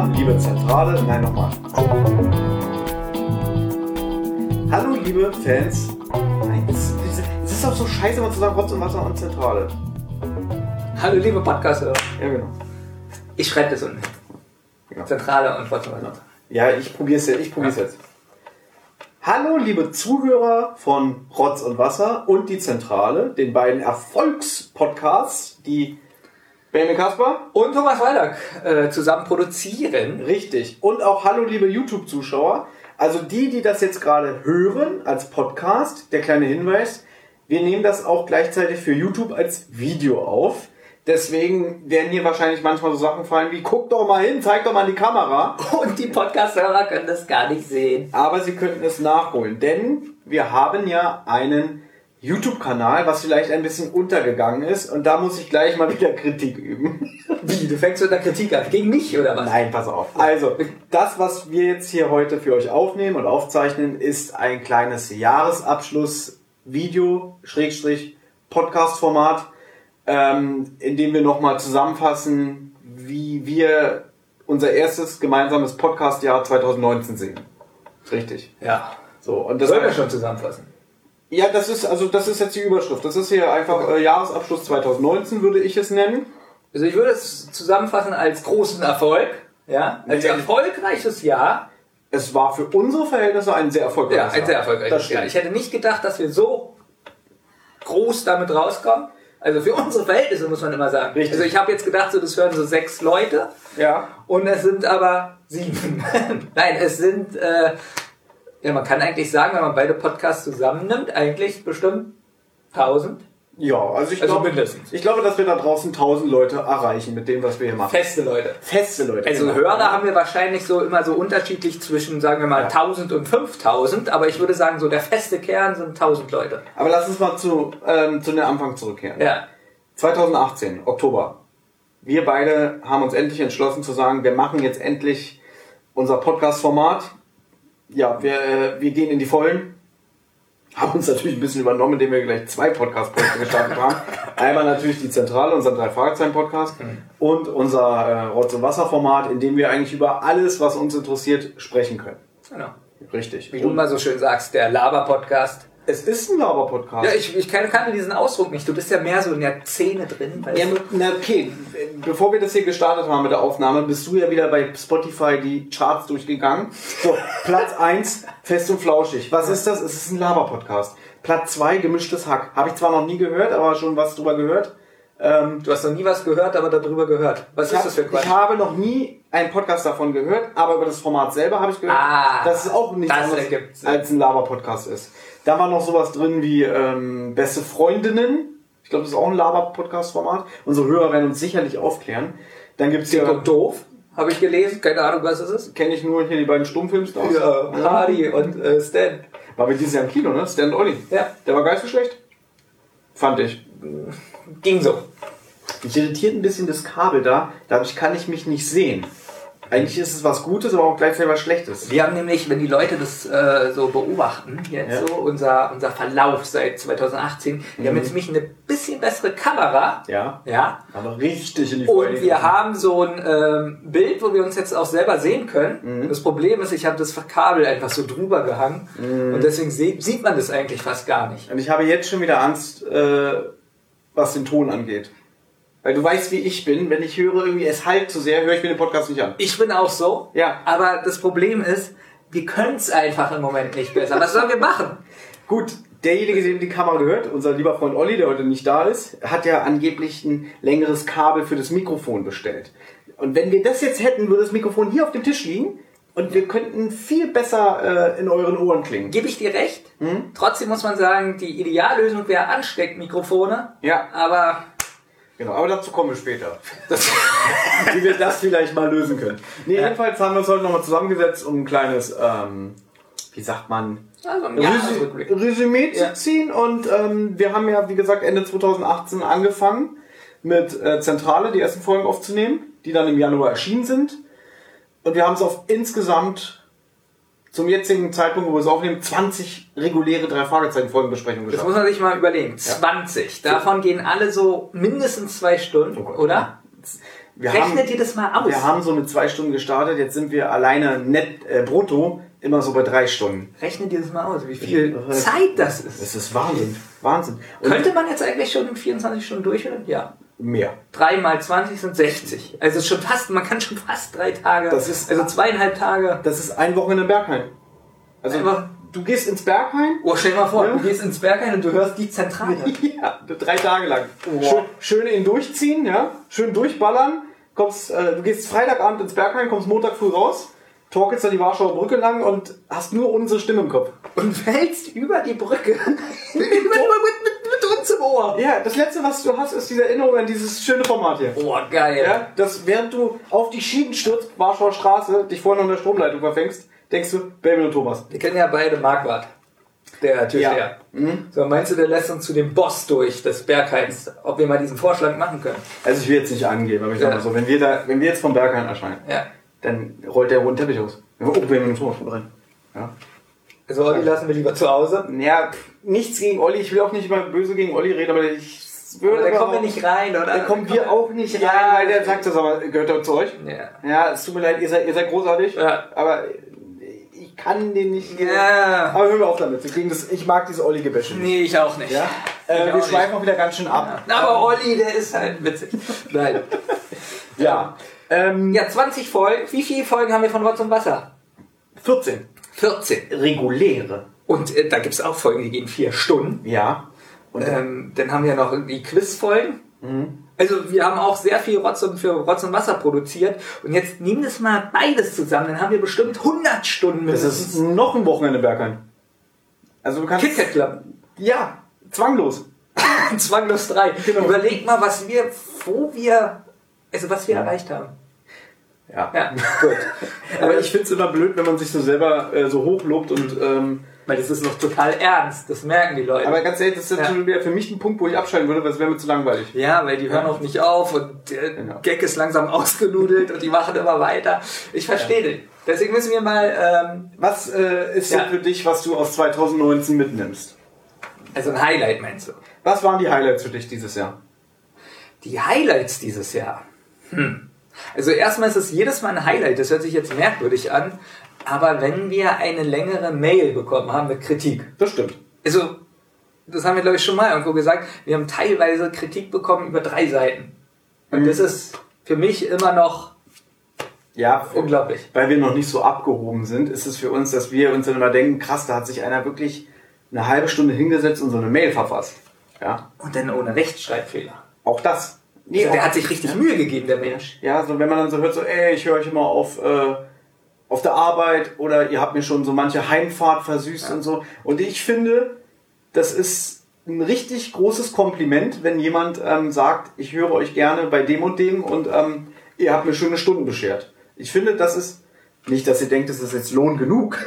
liebe Zentrale. Nein, nochmal. Hallo, liebe Fans. Nein, es ist auch so scheiße, mal zu sagen, Rotz und Wasser und Zentrale. Hallo, liebe Podcaster. Ja, genau. Ich schreibe das unten. Genau. Zentrale und Rotz und Wasser. Ja, ich probier's jetzt. Hallo, liebe Zuhörer von Rotz und Wasser und die Zentrale, den beiden Erfolgspodcasts, die Benjamin Kasper und Thomas Waldack zusammen produzieren. Richtig. Und auch hallo, liebe YouTube-Zuschauer. Also die das jetzt gerade hören als Podcast, der kleine Hinweis, wir nehmen das auch gleichzeitig für YouTube als Video auf. Deswegen werden hier wahrscheinlich manchmal so Sachen fallen wie, guck doch mal hin, zeig doch mal in die Kamera. Und die Podcast-Hörer können das gar nicht sehen. Aber sie könnten es nachholen, denn wir haben ja einen YouTube-Kanal, was vielleicht ein bisschen untergegangen ist. Und da muss ich gleich mal wieder Kritik üben. Wie? Du fängst mit der Kritik an? Gegen mich oder was? Nein, pass auf. Also, das, was wir jetzt hier heute für euch aufnehmen und aufzeichnen, ist ein kleines Jahresabschluss-Video, Podcast-Format, in dem wir nochmal zusammenfassen, wie wir unser erstes gemeinsames Podcast-Jahr 2019 sehen. Richtig. Ja. So, und das sollen wir schon zusammenfassen. Ja, das ist jetzt die Überschrift. Das ist hier einfach Jahresabschluss 2019, würde ich es nennen. Also ich würde es zusammenfassen als großen Erfolg, ja, als erfolgreiches Jahr. Es war für unsere Verhältnisse ein sehr erfolgreiches Jahr. Ja, ein sehr erfolgreiches Jahr. Ich hätte nicht gedacht, dass wir so groß damit rauskommen. Also für unsere Verhältnisse muss man immer sagen. Richtig. Also ich habe jetzt gedacht, das hören so 6 Leute. Ja. Und es sind aber 7. Nein, es sind, ja, man kann eigentlich sagen, wenn man beide Podcasts zusammennimmt, eigentlich bestimmt 1000. Ja, also ich glaube, dass wir da draußen 1000 Leute erreichen mit dem, was wir hier machen. Feste Leute. Also genau. Hörer haben wir wahrscheinlich so immer so unterschiedlich zwischen, sagen wir mal, 1000 und 5000. Aber ich würde sagen, so der feste Kern sind 1000 Leute. Aber lass uns mal zu dem Anfang zurückkehren. Ja. 2018, Oktober. Wir beide haben uns endlich entschlossen zu sagen, wir machen jetzt endlich unser Podcast-Format. Ja, wir gehen in die Vollen. Haben uns natürlich ein bisschen übernommen, indem wir gleich 2 Podcast-Projekte gestartet haben. Einmal natürlich die Zentrale, unser 3-Fragezeichen-Podcast und unser Rotz- und Wasser-Format, in dem wir eigentlich über alles, was uns interessiert, sprechen können. Genau. Richtig. Wie du immer so schön sagst, der Laber-Podcast. Es ist ein Laber-Podcast. Ja, ich kannte diesen Ausdruck nicht. Du bist ja mehr so in der Szene drin. Ja, na okay. Bevor wir das hier gestartet haben mit der Aufnahme, bist du ja wieder bei Spotify die Charts durchgegangen. So, Platz 1, Fest und Flauschig. Was ist das? Es ist ein Laber-Podcast. Platz 2, Gemischtes Hack. Habe ich zwar noch nie gehört, aber schon was drüber gehört. Du hast noch nie was gehört, aber darüber gehört. Was ist das für Quatsch? Ich habe noch nie einen Podcast davon gehört, aber über das Format selber habe ich gehört, dass es auch nichts anderes als ein Laber-Podcast ist. Da war noch sowas drin wie Beste Freundinnen. Ich glaube, das ist auch ein Laber-Podcast-Format. Unsere Hörer werden uns sicherlich aufklären. Dann gibt's Dick und Doof, habe ich gelesen. Keine Ahnung, was das ist. Kenne ich nur hier die beiden Stummfilmstars. Ja, Hardy und Stan. War bei dieses Jahr im Kino, ne? Stan und Olli. Ja. Der war gar nicht so schlecht. Fand ich. Ging so. Mich irritiert ein bisschen das Kabel da. Dadurch kann ich mich nicht sehen. Eigentlich ist es was Gutes, aber auch gleichzeitig was Schlechtes. Wir haben nämlich, wenn die Leute das so beobachten, jetzt so unser Verlauf seit 2018, wir haben jetzt nämlich eine bisschen bessere Kamera. Ja. Ja. Aber richtig in die Und Freude. wir haben so ein Bild, wo wir uns jetzt auch selber sehen können. Das Problem ist, ich habe das Kabel einfach so drüber gehangen. Und deswegen sieht man das eigentlich fast gar nicht. Und ich habe jetzt schon wieder Angst, was den Ton angeht. Weil du weißt, wie ich bin. Wenn ich höre, irgendwie es halt zu sehr, höre ich mir den Podcast nicht an. Ich bin auch so. Ja. Aber das Problem ist, wir können es einfach im Moment nicht besser. Was sollen wir machen? Gut, derjenige, dem die Kamera gehört, unser lieber Freund Olli, der heute nicht da ist, hat ja angeblich ein längeres Kabel für das Mikrofon bestellt. Und wenn wir das jetzt hätten, würde das Mikrofon hier auf dem Tisch liegen und wir könnten viel besser in euren Ohren klingen. Gebe ich dir recht. Trotzdem muss man sagen, die Ideallösung wäre Ansteckmikrofone. Ja. Aber... Genau, aber dazu kommen wir später. Wie wir das vielleicht mal lösen können. Nee, jedenfalls haben wir uns heute nochmal zusammengesetzt, um ein kleines, wie sagt man, also Resümee zu ziehen. Und wir haben ja, wie gesagt, Ende 2018 angefangen mit Zentrale, die ersten Folgen aufzunehmen, die dann im Januar erschienen sind. Und wir haben es auf insgesamt zum jetzigen Zeitpunkt, wo wir es aufnehmen, 20 reguläre 3-Fragezeichen-Folgenbesprechungen Das geschafft. muss man sich mal überlegen. 20. Davon gehen alle so mindestens 2 Stunden, oder? Rechnet ihr das mal aus? Wir haben so mit 2 Stunden gestartet, jetzt sind wir alleine brutto immer so bei 3 Stunden. Rechnet ihr das mal aus, wie viel Zeit das ist? Das ist Wahnsinn. Wahnsinn. Und könnte man jetzt eigentlich schon in 24 Stunden durchhören? Ja. Mehr. 3 mal 20 sind 60. Also schon fast, man kann schon fast 3 Tage, das ist, also 2,5 Tage. Das ist ein Wochenende in Berghain. Also du gehst ins Berghain. Oh, stell dir mal vor, du gehst ins Berghain und du hörst die Zentrale. Ja, 3 Tage lang. Schön ihn durchziehen, ja, schön durchballern. Du gehst Freitagabend ins Berghain, kommst Montag früh raus, torkelst da die Warschauer Brücke lang und hast nur unsere Stimme im Kopf. Und fällst über die Brücke mit uns im Ohr. Ja, das Letzte, was du hast, ist diese Erinnerung an dieses schöne Format hier. Oh, geil. Ja, dass während du auf die Schienen stürzt, Warschauer Straße, dich vorne an der Stromleitung verfängst, denkst du, Baby und Thomas. Wir kennen ja beide Marquardt, der Türsteher. Ja. So, meinst du, der lässt uns zu dem Boss durch des Berghains, ob wir mal diesen Vorschlag machen können? Also ich will jetzt nicht angeben, aber ich sag mal so, wenn wir jetzt vom Berghain erscheinen, dann rollt der roten Teppich aus. Oh, Baby und Thomas rein. Ja. Also Olli lassen wir lieber zu Hause. Ja, nichts gegen Olli, ich will auch nicht immer böse gegen Olli reden, aber ich würde... Da kommen wir nicht rein, oder? Da kommen wir auch nicht rein, weil der sagt das aber, gehört er zu euch? Ja, es tut mir leid, ihr seid großartig, aber ich kann den nicht... Ja. Aber hören wir auf damit, ich mag diese Olli-Gebäsche nicht. Nee, ich auch nicht. Ja? Wir schweifen auch wieder ganz schön ab. Ja. Aber Olli, der ist halt witzig. Nein. Ja. 20 Folgen. Wie viele Folgen haben wir von Rotz und Wasser? 14. Reguläre. Und da gibt es auch Folgen, die gehen 4 Stunden. Ja. Und dann haben wir noch die Quizfolgen. Also wir haben auch sehr viel für Rotz und Wasser produziert. Und jetzt nehmen wir es mal beides zusammen. Dann haben wir bestimmt 100 Stunden mindestens. Das ist noch ein Wochenende Berghain. Also du kannst... KitKat Club. Ja, zwanglos. Zwanglos 3. Genau. Überleg mal, was wir erreicht haben. Ja. Gut. Aber ich finde es immer blöd, wenn man sich so selber so hochlobt und... weil das ist noch total ernst, das merken die Leute. Aber ganz ehrlich, das ist schon wieder für mich ein Punkt, wo ich abschalten würde, weil es wäre mir zu langweilig. Ja, weil die hören auch nicht auf und der Gag ist langsam ausgenudelt und die machen immer weiter. Ich verstehe den. Deswegen müssen wir mal... was ist so für dich, was du aus 2019 mitnimmst? Also ein Highlight meinst du? Was waren die Highlights für dich dieses Jahr? Die Highlights dieses Jahr? Also erstmal ist es jedes Mal ein Highlight, das hört sich jetzt merkwürdig an, aber wenn wir eine längere Mail bekommen haben mit Kritik. Das stimmt. Also, das haben wir glaube ich schon mal irgendwo gesagt, wir haben teilweise Kritik bekommen über 3 Seiten. Und das ist für mich immer noch unglaublich. Weil wir noch nicht so abgehoben sind, ist es für uns, dass wir uns dann immer denken, krass, da hat sich einer wirklich eine halbe Stunde hingesetzt und so eine Mail verfasst. Ja. Und dann ohne Rechtschreibfehler. Auch das. Nee, also der hat sich richtig Mühe gegeben, der Mensch. Ja, so wenn man dann so hört, so, ich höre euch immer auf der Arbeit oder ihr habt mir schon so manche Heimfahrt versüßt und so. Und ich finde, das ist ein richtig großes Kompliment, wenn jemand sagt, ich höre euch gerne bei dem und dem und ihr habt mir schöne Stunden beschert. Ich finde, das ist nicht, dass ihr denkt, das ist jetzt Lohn genug.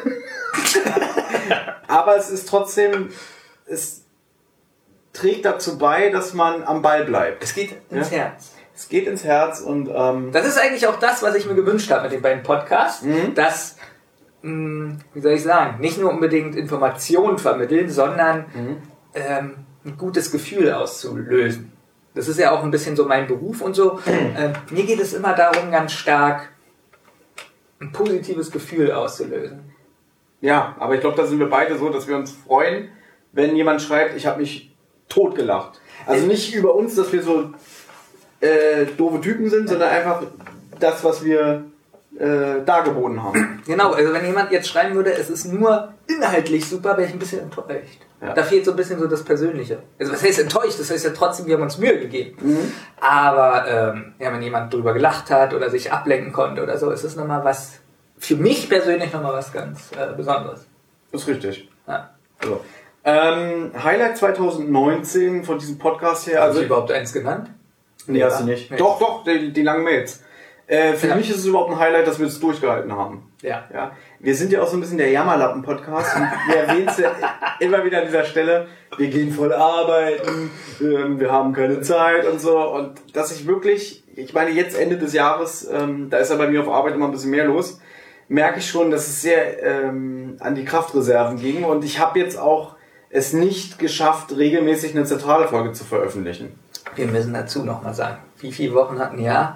Aber es ist trotzdem, es trägt dazu bei, dass man am Ball bleibt. Es geht ins Herz. Es geht ins Herz und... das ist eigentlich auch das, was ich mir gewünscht habe mit den beiden Podcasts, dass, wie soll ich sagen, nicht nur unbedingt Informationen vermitteln, sondern ein gutes Gefühl auszulösen. Das ist ja auch ein bisschen so mein Beruf und so. Mir geht es immer darum, ganz stark ein positives Gefühl auszulösen. Ja, aber ich glaube, da sind wir beide so, dass wir uns freuen, wenn jemand schreibt, ich habe mich totgelacht. Also nicht über uns, dass wir so doofe Typen sind, sondern einfach das, was wir dargeboten haben. Genau, also wenn jemand jetzt schreiben würde, es ist nur inhaltlich super, wäre ich ein bisschen enttäuscht. Ja. Da fehlt so ein bisschen so das Persönliche. Also was heißt enttäuscht? Das heißt ja trotzdem, wir haben uns Mühe gegeben. Aber wenn jemand drüber gelacht hat oder sich ablenken konnte oder so, ist es nochmal was, für mich persönlich nochmal was ganz Besonderes. Das ist richtig. Ja. So. Highlight 2019 von diesem Podcast her. Hast du überhaupt eins genannt? Nee, hast du nicht. Nee. Doch, die langen Mails. Für mich ist es überhaupt ein Highlight, dass wir es durchgehalten haben. Ja. Wir sind ja auch so ein bisschen der Jammerlappen-Podcast und wir erwähnen es ja immer wieder an dieser Stelle, wir gehen voll arbeiten, wir haben keine Zeit und so. Und dass ich wirklich, ich meine jetzt Ende des Jahres, da ist ja bei mir auf Arbeit immer ein bisschen mehr los, merke ich schon, dass es sehr an die Kraftreserven ging und ich habe jetzt auch es nicht geschafft, regelmäßig eine zentrale Folge zu veröffentlichen. Wir müssen dazu nochmal sagen, wie viele Wochen hatten wir?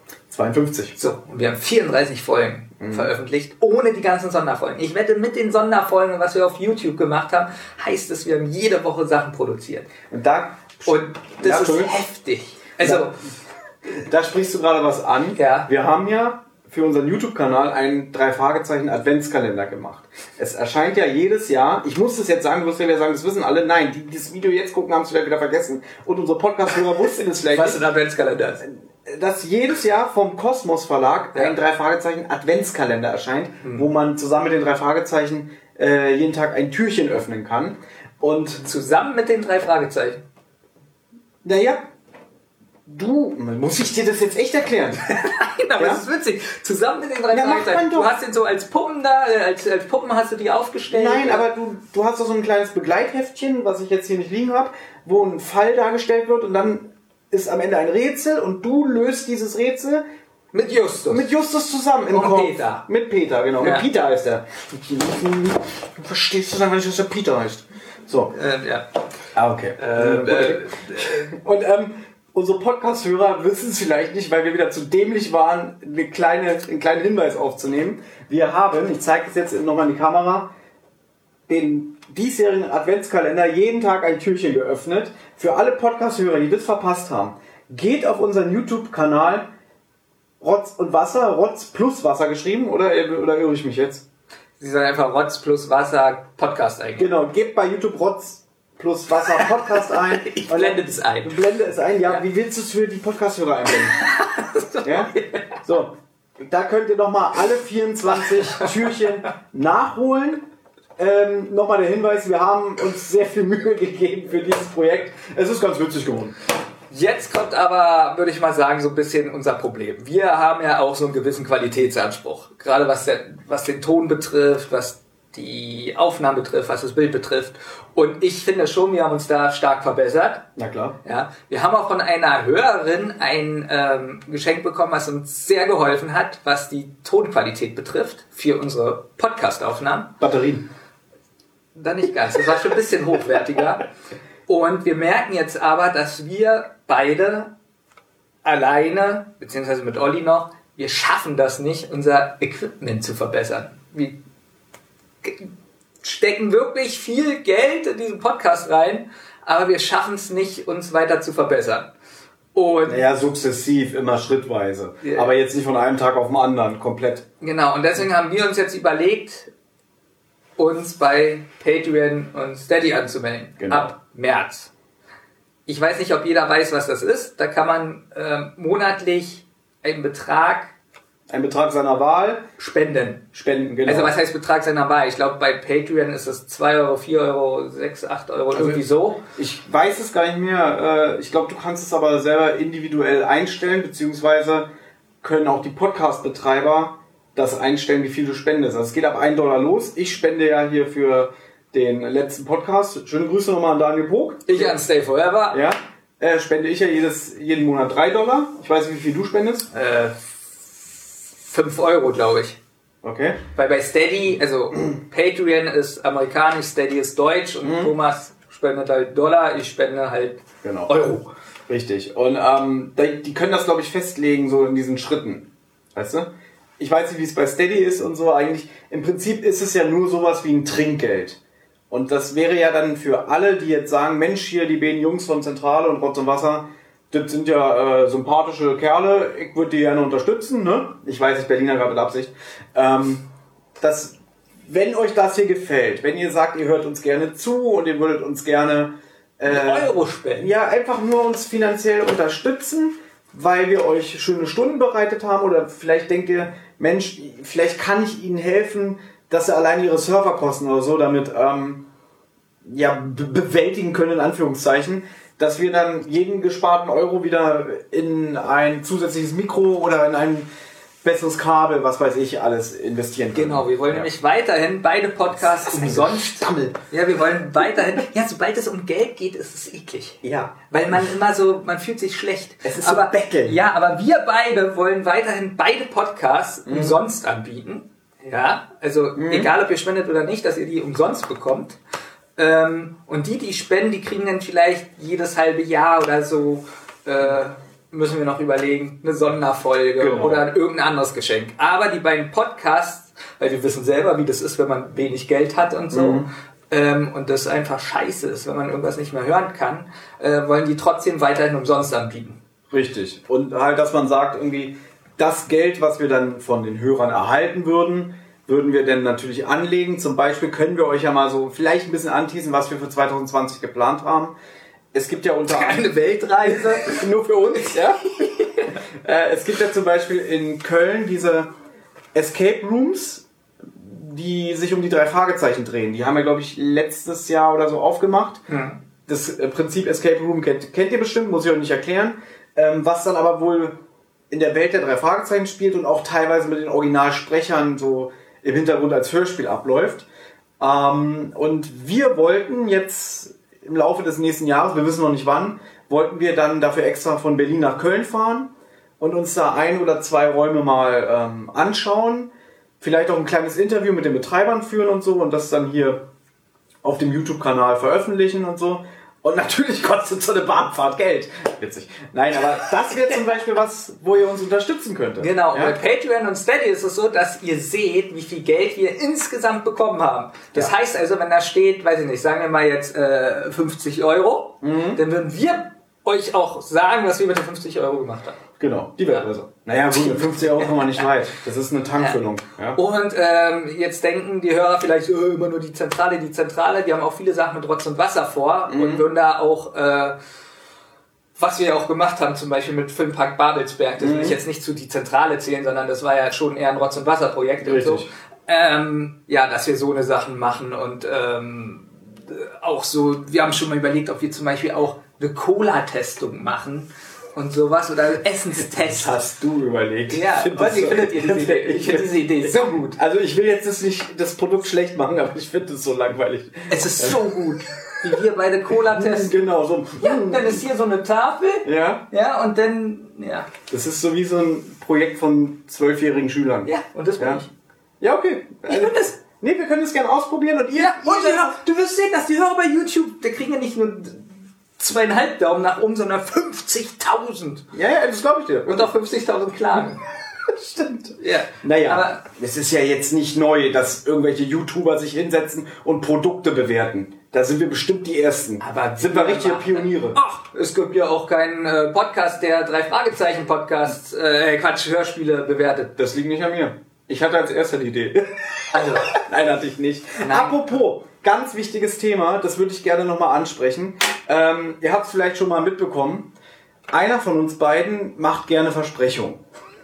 52. So, und wir haben 34 Folgen veröffentlicht, ohne die ganzen Sonderfolgen. Ich wette, mit den Sonderfolgen, was wir auf YouTube gemacht haben, heißt es, wir haben jede Woche Sachen produziert. Und das ist heftig. Also, da sprichst du gerade was an. Ja. Wir haben ja für unseren YouTube-Kanal einen 3 Adventskalender gemacht. Es erscheint ja jedes Jahr, ich muss das jetzt sagen, du wirst ja wieder sagen, das wissen alle, nein, die dieses Video jetzt gucken, haben es vielleicht wieder vergessen und unsere Podcast-Hörer wussten es vielleicht was ein Adventskalender ist. Dass jedes Jahr vom Kosmos Verlag ein 3 Adventskalender erscheint, wo man zusammen mit den 3 Fragezeichen jeden Tag ein Türchen öffnen kann. Und zusammen mit den 3 Fragezeichen? Naja, muss ich dir das jetzt echt erklären? Nein, aber es ist witzig. Zusammen mit den 3 Fragezeichen. Du hast den so als Puppen da, als Puppen hast du die aufgestellt. Nein, aber du hast doch so ein kleines Begleitheftchen, was ich jetzt hier nicht liegen habe, wo ein Fall dargestellt wird und dann ist am Ende ein Rätsel und du löst dieses Rätsel mit Justus. Mit Justus zusammen im Kopf. Peter. Mit Peter, genau. Ja. Mit Peter heißt er. Du verstehst du dann, wenn ich, dass der Peter heißt. So. Ja. Ah, okay. Und unsere Podcast-Hörer wissen es vielleicht nicht, weil wir wieder zu dämlich waren, einen kleinen Hinweis aufzunehmen. Wir haben, ich zeige es jetzt nochmal in die Kamera, den diesjährigen Adventskalender jeden Tag ein Türchen geöffnet. Für alle Podcast-Hörer, die das verpasst haben, geht auf unseren YouTube-Kanal Rotz und Wasser, Rotz plus Wasser geschrieben, oder irre ich mich jetzt? Sie sollen einfach Rotz plus Wasser Podcast eingeben. Genau, gebt bei YouTube Rotz plus Wasser Podcast ein. Ich blende das ein. Du blende es ein, ja. Wie willst du es für die Podcast-Hörer einblenden? Ja? So, da könnt ihr nochmal alle 24 Türchen nachholen. Nochmal der Hinweis, wir haben uns sehr viel Mühe gegeben für dieses Projekt. Es ist ganz witzig geworden. Jetzt kommt aber, würde ich mal sagen, so ein bisschen unser Problem. Wir haben ja auch so einen gewissen Qualitätsanspruch. Gerade was den Ton betrifft, was die Aufnahmen betrifft, was das Bild betrifft. Und ich finde schon, wir haben uns da stark verbessert. Na klar. Ja, wir haben auch von einer Hörerin ein Geschenk bekommen, was uns sehr geholfen hat, was die Tonqualität betrifft für unsere Podcast-Aufnahmen. Batterien. Dann nicht ganz. Das war schon ein bisschen hochwertiger. Und wir merken jetzt aber, dass wir beide alleine, beziehungsweise mit Olli noch, wir schaffen das nicht, unser Equipment zu verbessern. Wir stecken wirklich viel Geld in diesen Podcast rein, aber wir schaffen es nicht, uns weiter zu verbessern. Und naja, sukzessiv, immer schrittweise. Yeah. Aber jetzt nicht von einem Tag auf den anderen, komplett. Genau, und deswegen haben wir uns jetzt überlegt, uns bei Patreon und Steady anzumelden. Genau. Ab März. Ich weiß nicht, ob jeder weiß, was das ist. Da kann man monatlich einen Betrag seiner Wahl spenden, genau. Also was heißt Betrag seiner Wahl? Ich glaube, bei Patreon ist es 2 Euro, 4 Euro, 6, 8 Euro, also irgendwie so. Ich weiß es gar nicht mehr. Ich glaube, du kannst es aber selber individuell einstellen, beziehungsweise können auch die Podcast-Betreiber das einstellen, wie viel du spendest. Also es geht ab $1 los. Ich spende ja hier für den letzten Podcast. Schöne Grüße nochmal an Daniel Pog. Ich an Stay Forever. Ja. Spende ich ja jeden Monat $3. Ich weiß nicht, wie viel du spendest. 5 Euro, glaube ich. Okay. Weil bei Steady, also Patreon ist amerikanisch, Steady ist deutsch und Thomas spendet halt $, ich spende halt Euro. Richtig. Und die können das, glaube ich, festlegen, so in diesen Schritten. Weißt du? Ich weiß nicht, wie es bei Steady ist und so. Eigentlich, im Prinzip ist es ja nur sowas wie ein Trinkgeld. Und das wäre ja dann für alle, die jetzt sagen, Mensch, hier die beiden Jungs von Zentrale und Rotz und Wasser, das sind ja sympathische Kerle, ich würde die gerne unterstützen, ne? Ich weiß, ich Berliner gerade mit Absicht. Wenn euch das hier gefällt, wenn ihr sagt, ihr hört uns gerne zu und ihr würdet uns gerne Euro spenden. Ja, einfach nur uns finanziell unterstützen, weil wir euch schöne Stunden bereitet haben oder vielleicht denkt ihr, Mensch, vielleicht kann ich ihnen helfen, dass sie allein ihre Serverkosten oder so damit bewältigen können, in Anführungszeichen, dass wir dann jeden gesparten Euro wieder in ein zusätzliches Mikro oder in ein besseres Kabel, was weiß ich, alles investieren können. Genau, wir wollen nämlich weiterhin beide Podcasts umsonst. Ja, wir wollen weiterhin. Ja, sobald es um Geld geht, ist es eklig. Ja. Weil man immer so, man fühlt sich schlecht. Es ist aber so betteln. Ja, aber wir beide wollen weiterhin beide Podcasts umsonst anbieten. Ja, also egal, ob ihr spendet oder nicht, dass ihr die umsonst bekommt. Und die spenden, die kriegen dann vielleicht jedes halbe Jahr oder so ein müssen wir noch überlegen, eine Sonderfolge oder irgendein anderes Geschenk. Aber die beiden Podcasts, weil wir wissen selber, wie das ist, wenn man wenig Geld hat und so, und das einfach scheiße ist, wenn man irgendwas nicht mehr hören kann, wollen die trotzdem weiterhin umsonst anbieten. Richtig. Und halt, dass man sagt, irgendwie, das Geld, was wir dann von den Hörern erhalten würden wir dann natürlich anlegen. Zum Beispiel können wir euch ja mal so vielleicht ein bisschen anteasen, was wir für 2020 geplant haben. Es gibt ja unter anderem eine Weltreise, nur für uns, ja. Es gibt ja zum Beispiel in Köln diese Escape Rooms, die sich um die 3 Fragezeichen drehen. Die haben wir, glaube ich, letztes Jahr oder so aufgemacht. Das Prinzip Escape Room kennt ihr bestimmt, muss ich euch nicht erklären. Was dann aber wohl in der Welt der 3 Fragezeichen spielt und auch teilweise mit den Originalsprechern so im Hintergrund als Hörspiel abläuft. Und wir wollten jetzt im Laufe des nächsten Jahres, wir wissen noch nicht wann, wollten wir dann dafür extra von Berlin nach Köln fahren und uns da 1 oder 2 Räume mal anschauen. Vielleicht auch ein kleines Interview mit den Betreibern führen und so und das dann hier auf dem YouTube-Kanal veröffentlichen und so. Und natürlich kostet so eine Bahnfahrt Geld. Witzig. Nein, aber das wäre zum Beispiel was, wo ihr uns unterstützen könntet. Genau, ja? Bei Patreon und Steady ist es so, dass ihr seht, wie viel Geld wir insgesamt bekommen haben. Das heißt also, wenn da steht, weiß ich nicht, sagen wir mal jetzt 50 €, dann würden wir euch auch sagen, was wir mit den 50 € gemacht haben. Genau, die Weltreise. Naja, gut, mit 50 € kommen wir nicht weit. Das ist eine Tankfüllung. Ja. Und jetzt denken die Hörer vielleicht, immer nur die Zentrale. Die haben auch viele Sachen mit Rotz und Wasser vor und würden da auch, was wir ja auch gemacht haben, zum Beispiel mit Filmpark Babelsberg, das will ich jetzt nicht zu die Zentrale zählen, sondern das war ja schon eher ein Rotz- und Wasser-Projekt und so. Ja, dass wir so eine Sachen machen und auch so, wir haben schon mal überlegt, ob wir zum Beispiel auch eine Cola-Testung machen und sowas oder Essenstests. Das hast du überlegt. Ja, wie findet ihr diese Idee? Ich finde diese Idee so gut. Also ich will jetzt nicht das Produkt schlecht machen, aber ich finde es so langweilig. Es ist so gut, wie wir beide Cola testen. Genau, so. Ja, dann ist hier so eine Tafel. Ja. Ja, und dann, ja. Das ist so wie so ein Projekt von 12-jährigen Schülern. Ja, und das bin ich. Ja, okay. Ich finde das. Nee, wir können das gerne ausprobieren und ihr... Ja, und du wirst sehen, dass die Hörer bei YouTube, da kriegen ja nicht nur 2,5 Daumen nach oben, sondern 50.000. Ja, das glaube ich dir. Und auch 50.000 Klagen. Stimmt. Ja. Naja, aber es ist ja jetzt nicht neu, dass irgendwelche YouTuber sich hinsetzen und Produkte bewerten. Da sind wir bestimmt die Ersten. Aber sind wir richtige Pioniere. Ach, es gibt ja auch keinen Podcast, der 3 Fragezeichen Podcasts, Hörspiele bewertet. Das liegt nicht an mir. Ich hatte als erster die Idee. Also, nein, hatte ich nicht. Nein. Apropos, ganz wichtiges Thema, das würde ich gerne nochmal ansprechen. Ihr habt es vielleicht schon mal mitbekommen. Einer von uns beiden macht gerne Versprechungen.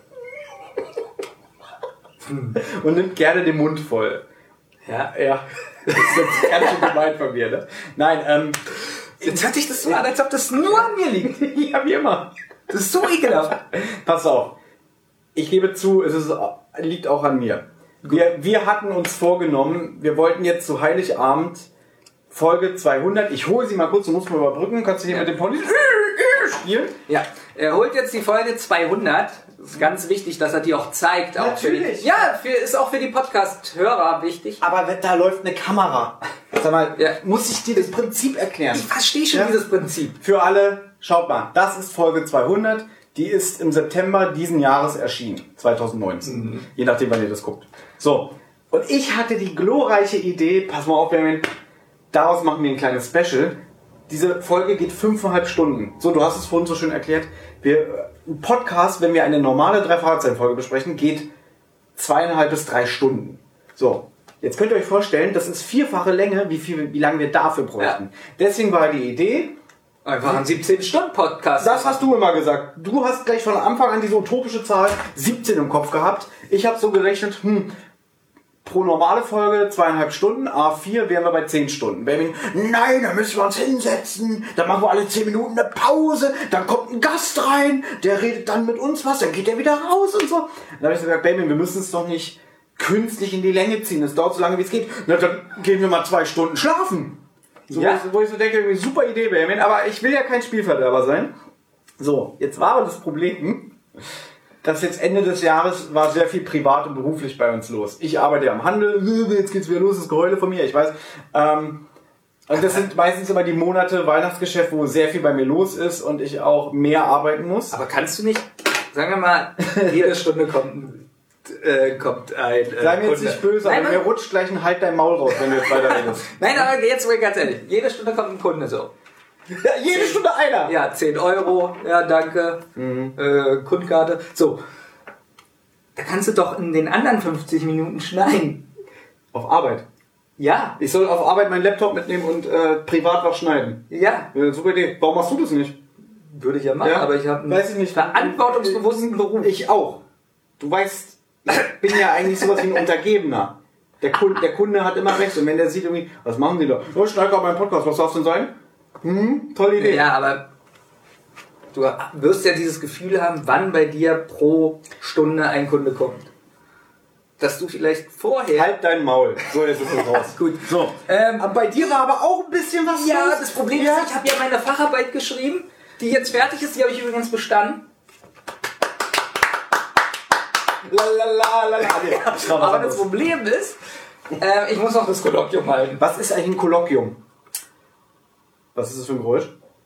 Und nimmt gerne den Mund voll. ja. Das ist jetzt ganz schön gemein von mir, ne? Nein, Jetzt hört sich das so an, als ob das nur an mir liegt. ja, wie immer. Das ist so ekelhaft. Pass auf. Ich gebe zu, liegt auch an mir. Wir hatten uns vorgenommen, wir wollten jetzt zu Heiligabend Folge 200. Ich hole sie mal kurz, du musst mal überbrücken. Kannst du hier mit dem Pony spielen? Ja, er holt jetzt die Folge 200. Das ist ganz wichtig, dass er die auch zeigt. Auch Natürlich. Ist auch für die Podcast-Hörer wichtig. Aber da läuft eine Kamera. Sag mal, Ja. muss ich dir das Prinzip erklären? Ich verstehe schon dieses Prinzip. Für alle, schaut mal, das ist Folge 200. Die ist im September diesen Jahres erschienen. 2019. Je nachdem, wann ihr das guckt. So. Und ich hatte die glorreiche Idee, pass mal auf, Benjamin, daraus machen wir ein kleines Special. Diese Folge geht 5,5 Stunden. So, du hast es vorhin so schön erklärt. Ein Podcast, wenn wir eine normale 3-Fragezeichen-Folge besprechen, geht 2,5 bis 3 Stunden. So. Jetzt könnt ihr euch vorstellen, das ist 4-fache Länge, wie lange wir dafür bräuchten. Deswegen war die Idee, Einfach ein 17-Stunden-Podcast. das hast du immer gesagt. Du hast gleich von Anfang an diese utopische Zahl 17 im Kopf gehabt. Ich habe so gerechnet, pro normale Folge 2,5 Stunden, A4 wären wir bei 10 Stunden. Benjamin, nein, da müssen wir uns hinsetzen, dann machen wir alle 10 Minuten eine Pause, dann kommt ein Gast rein, der redet dann mit uns was, dann geht er wieder raus und so. Dann habe ich gesagt, Benjamin, wir müssen es doch nicht künstlich in die Länge ziehen, das dauert so lange wie es geht. Na, dann gehen wir mal 2 Stunden schlafen. So, Ja. wo ich so denke, super Idee, Benjamin, aber ich will ja kein Spielverderber sein. So, jetzt war aber das Problem, dass jetzt Ende des Jahres war sehr viel privat und beruflich bei uns los. Ich arbeite ja am Handel, jetzt geht's wieder los, das Geheule von mir, ich weiß. Und das sind meistens immer die Monate Weihnachtsgeschäft, wo sehr viel bei mir los ist und ich auch mehr arbeiten muss. Aber kannst du nicht, sagen wir mal, jede Stunde kommt ein Sei mir jetzt nicht böse, aber mir rutscht gleich ein Halt dein Maul raus, wenn du jetzt weiter redest. Nein, aber jetzt mal ganz ehrlich, jede Stunde kommt ein Kunde so. Ja, jede Stunde einer. Ja, 10 Euro, ja, danke, Kundkarte. So, da kannst du doch in den anderen 50 Minuten schneiden. Auf Arbeit? Ja. Ich soll auf Arbeit meinen Laptop mitnehmen und privat was schneiden. Ja. Super Idee. Warum machst du das nicht? Würde ich ja machen, aber ich habe einen verantwortungsbewussten Beruf. Ich auch. Du weißt, ich bin ja eigentlich sowas wie ein Untergebener. Der Kunde hat immer recht. Und wenn der sieht irgendwie, was machen die da? Oh, ich schneide gerade meinen Podcast, was darf es denn sein? Tolle Idee. Ja, aber du wirst ja dieses Gefühl haben, wann bei dir pro Stunde ein Kunde kommt. Dass du vielleicht vorher... Halt dein Maul. So, jetzt ist es raus. Gut. So. Aber bei dir war aber auch ein bisschen was Ja, los. das Problem ist, ich habe ja meine Facharbeit geschrieben, die jetzt fertig ist, die habe ich übrigens bestanden. Aber das Problem ist, ich muss noch das Kolloquium halten. Was ist eigentlich ein Kolloquium? Was ist das für ein Geräusch?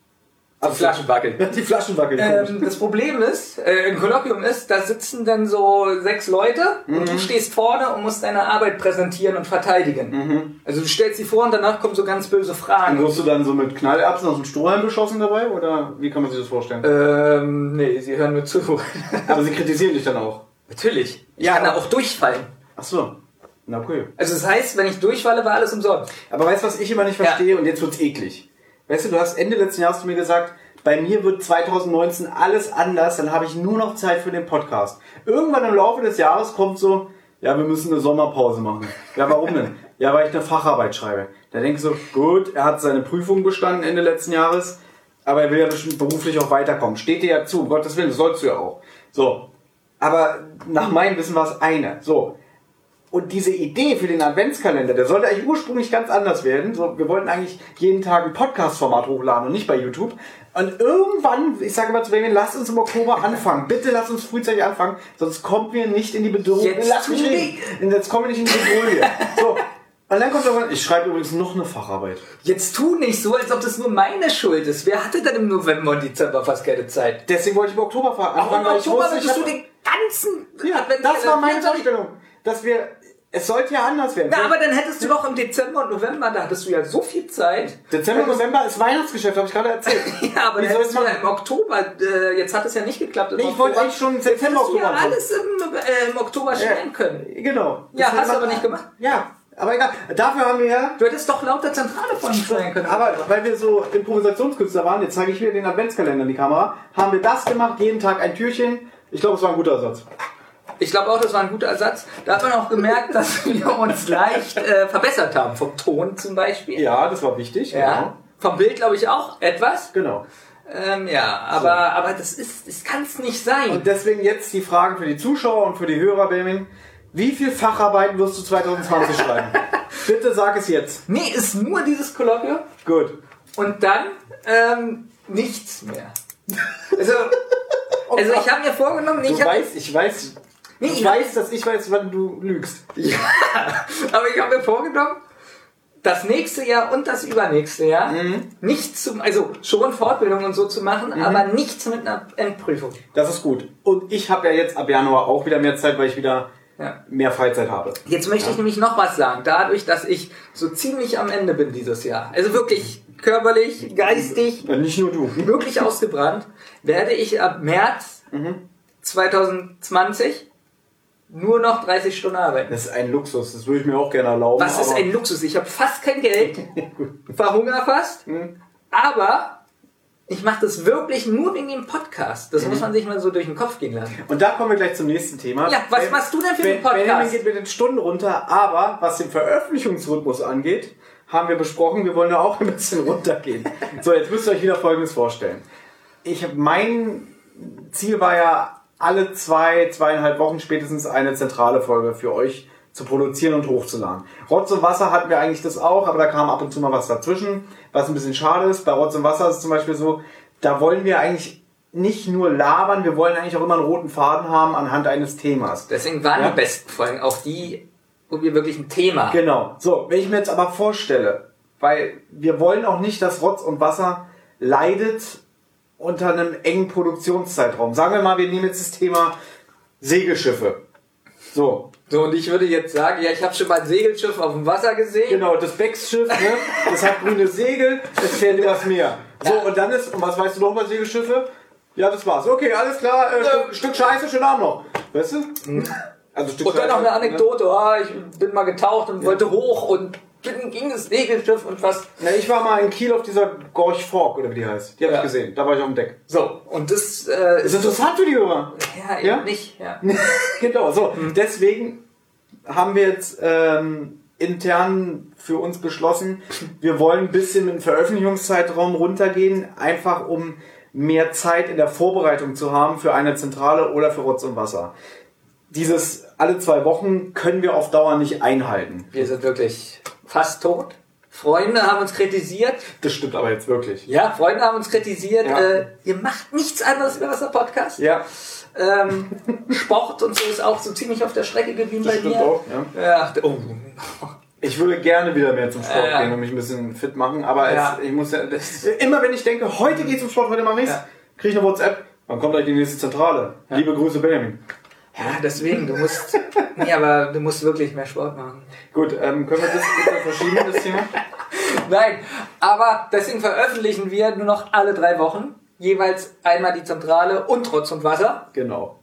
Die Flaschen wackeln. Die Flaschen wackeln. Das Problem ist, ein Kolloquium ist, da sitzen dann so 6 Leute und du stehst vorne und musst deine Arbeit präsentieren und verteidigen. Also du stellst sie vor und danach kommen so ganz böse Fragen. Und wirst du dann so mit Knallerbsen aus dem Strohhalm beschossen dabei? Oder wie kann man sich das vorstellen? Nee, sie hören nur zu. Aber sie kritisieren dich dann auch? Natürlich. Ich kann da auch durchfallen. Ach so. Na cool. Also das heißt, wenn ich durchfalle, war alles umsonst. Aber weißt du, was ich immer nicht verstehe? Und jetzt wird's eklig. Weißt du, du hast Ende letzten Jahres zu mir gesagt, bei mir wird 2019 alles anders, dann habe ich nur noch Zeit für den Podcast. Irgendwann im Laufe des Jahres kommt so, ja, wir müssen eine Sommerpause machen. Ja, warum denn? Ja, weil ich eine Facharbeit schreibe. Da denke ich so, gut, er hat seine Prüfung bestanden Ende letzten Jahres, aber er will ja bestimmt beruflich auch weiterkommen. Steht dir ja zu, um Gottes Willen, das sollst du ja auch. So. Aber nach meinem Wissen war es eine. So. Und diese Idee für den Adventskalender, der sollte eigentlich ursprünglich ganz anders werden. So, wir wollten eigentlich jeden Tag ein Podcast-Format hochladen und nicht bei YouTube. Und irgendwann, ich sage mal zu Benjamin, lasst uns im Oktober anfangen. Bitte lasst uns frühzeitig anfangen, sonst kommen wir nicht in die Bedrohung. Jetzt kommen wir nicht in die Bedrohung. So. Und dann kommt irgendwann, ich schreibe übrigens noch eine Facharbeit. Jetzt tu nicht so, als ob das nur meine Schuld ist. Wer hatte denn im November und Dezember fast keine Zeit? Deswegen wollte ich im Oktober anfangen. Im Oktober würdest du den ganzen... Ja, das war meine Vorstellung. Dass wir... Es sollte ja anders werden. Na, aber dann hättest du doch im Dezember und November, da hattest du ja so viel Zeit. Dezember und November ist Weihnachtsgeschäft, habe ich gerade erzählt. Ja, aber dann hättest du ja im Oktober, jetzt hat es ja nicht geklappt. Nee, ich wollte eigentlich schon im September, Oktober. Ja, alles im Oktober stellen können. Genau. Ja, hast du aber nicht gemacht. Ja, aber egal. Dafür haben wir ja... Du hättest doch lauter Zentrale von uns stellen können. Aber weil wir so Improvisationskünstler waren, jetzt zeige ich wieder den Adventskalender in die Kamera, haben wir das gemacht, jeden Tag ein Türchen. Ich glaube, es war ein guter Ersatz. Ich glaube auch, das war ein guter Ersatz. Da hat man auch gemerkt, dass wir uns leicht verbessert haben. Vom Ton zum Beispiel. Ja, das war wichtig. Ja. Genau. Vom Bild glaube ich auch etwas. Genau. Ja, aber das kann es nicht sein. Und deswegen jetzt die Frage für die Zuschauer und für die Hörer, Benjamin. Wie viel Facharbeiten wirst du 2020 schreiben? Bitte sag es jetzt. Nee, ist nur dieses Kolloquium. Gut. Und dann nichts mehr. Also ich habe mir vorgenommen... Ich weiß, dass ich weiß, wann du lügst. Ja, aber ich habe mir vorgenommen, das nächste Jahr und das übernächste Jahr nichts also schon Fortbildung und so zu machen, aber nichts mit einer Endprüfung. Das ist gut. Und ich habe ja jetzt ab Januar auch wieder mehr Zeit, weil ich wieder mehr Freizeit habe. Jetzt möchte ich nämlich noch was sagen. Dadurch, dass ich so ziemlich am Ende bin dieses Jahr, also wirklich körperlich, geistig, nicht nur du, wirklich ausgebrannt, werde ich ab März 2020 nur noch 30 Stunden arbeiten. Das ist ein Luxus, das würde ich mir auch gerne erlauben. Was ist ein Luxus? Ich habe fast kein Geld, verhungere fast, aber ich mache das wirklich nur wegen dem Podcast. Das muss man sich mal so durch den Kopf gehen lassen. Und da kommen wir gleich zum nächsten Thema. Ja, was machst du denn für den Podcast? Benjamin geht mit den Stunden runter, aber was den Veröffentlichungsrhythmus angeht, haben wir besprochen, wir wollen da auch ein bisschen runtergehen. So, jetzt müsst ihr euch wieder Folgendes vorstellen. Mein Ziel war ja, alle 2,5 Wochen spätestens eine zentrale Folge für euch zu produzieren und hochzuladen. Rotz und Wasser hatten wir eigentlich das auch, aber da kam ab und zu mal was dazwischen, was ein bisschen schade ist. Bei Rotz und Wasser ist es zum Beispiel so, da wollen wir eigentlich nicht nur labern, wir wollen eigentlich auch immer einen roten Faden haben anhand eines Themas. Deswegen waren die besten Folgen auch die, wo wir wirklich ein Thema... Genau. So, wenn ich mir jetzt aber vorstelle, weil wir wollen auch nicht, dass Rotz und Wasser leidet unter einem engen Produktionszeitraum. Sagen wir mal, wir nehmen jetzt das Thema Segelschiffe. So, und ich würde jetzt sagen, ja, ich habe schon mal ein Segelschiff auf dem Wasser gesehen. genau, das Becks-Schiff, ne? Das hat grüne Segel, das fährt übers Meer. So, Ja. und dann ist, und was weißt du noch über Segelschiffe? Ja, das war's. Okay, alles klar, Stück Scheiße, schönen Abend noch. Weißt du? Also Stück Und dann noch eine Anekdote, ich bin mal getaucht und wollte hoch und ging das Segelschiff und was. Na, ich war mal in Kiel auf dieser Gorch Fork, oder wie die heißt. Die habe ich gesehen, da war ich auf dem Deck. So, und das Ist interessant für die Hörer. Ja, eben Ja? nicht. Ja. Genau, so. Deswegen haben wir jetzt intern für uns beschlossen, wir wollen ein bisschen mit dem Veröffentlichungszeitraum runtergehen, einfach um mehr Zeit in der Vorbereitung zu haben für eine Zentrale oder für Rotz und Wasser. Dieses alle 2 Wochen können wir auf Dauer nicht einhalten. Wir sind wirklich fast tot. Freunde haben uns kritisiert. Das stimmt aber jetzt wirklich. Ja, Freunde haben uns kritisiert. Ja. Ihr macht nichts anderes über Wasser Podcast. Ja, Sport und so ist auch so ziemlich auf der Strecke geblieben das bei stimmt mir. auch. Ja. Ja, Ich würde gerne wieder mehr zum Sport Ja. gehen und mich ein bisschen fit machen, aber Ja. ich muss immer wenn ich denke, heute geht's zum Sport, heute mache ich's, kriege ich eine WhatsApp, dann kommt gleich die nächste Zentrale. Liebe Grüße, Benjamin. Ja, deswegen, du musst wirklich mehr Sport machen. Gut, können wir das bitte verschieben, das Thema? Nein, aber deswegen veröffentlichen wir nur noch alle 3 Wochen jeweils einmal die Zentrale und Rotz und Wasser. Genau.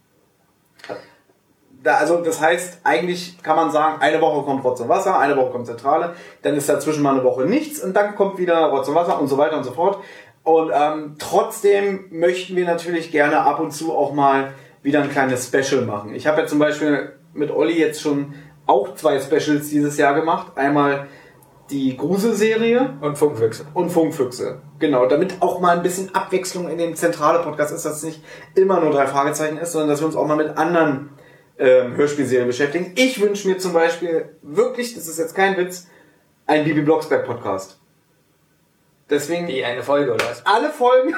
Also das heißt, eigentlich kann man sagen, eine Woche kommt Rotz und Wasser, eine Woche kommt Zentrale, dann ist dazwischen mal eine Woche nichts und dann kommt wieder Rotz und Wasser und so weiter und so fort. Und trotzdem möchten wir natürlich gerne ab und zu auch mal wieder ein kleines Special machen. Ich habe ja zum Beispiel mit Olli jetzt schon auch 2 Specials dieses Jahr gemacht. Einmal die Gruselserie Und Funkfüchse. und Funkfüchse. Genau, damit auch mal ein bisschen Abwechslung in dem Zentrale-Podcast ist, dass es nicht immer nur 3 Fragezeichen ist, sondern dass wir uns auch mal mit anderen Hörspielserien beschäftigen. Ich wünsche mir zum Beispiel wirklich, das ist jetzt kein Witz, einen Bibi Blocksberg-Podcast. Deswegen Wie eine Folge oder was? alle Folgen...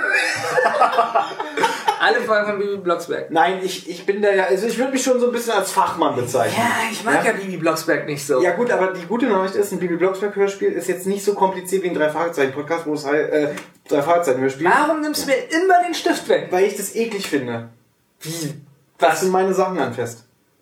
Alle Folgen von Bibi Blocksberg. Nein, ich bin da ja, also ich würde mich schon so ein bisschen als Fachmann bezeichnen. Ja, ich mag ja Bibi Blocksberg nicht so. Ja gut, aber die gute Nachricht ist, ein Bibi Blocksberg-Hörspiel ist jetzt nicht so kompliziert wie ein 3-Fragezeichen-Podcast, wo es halt 3-Fragezeichen-Hörspiel. Warum nimmst du mir immer den Stift weg? Weil ich das eklig finde. Wie? Was sind meine Sachen anfasst?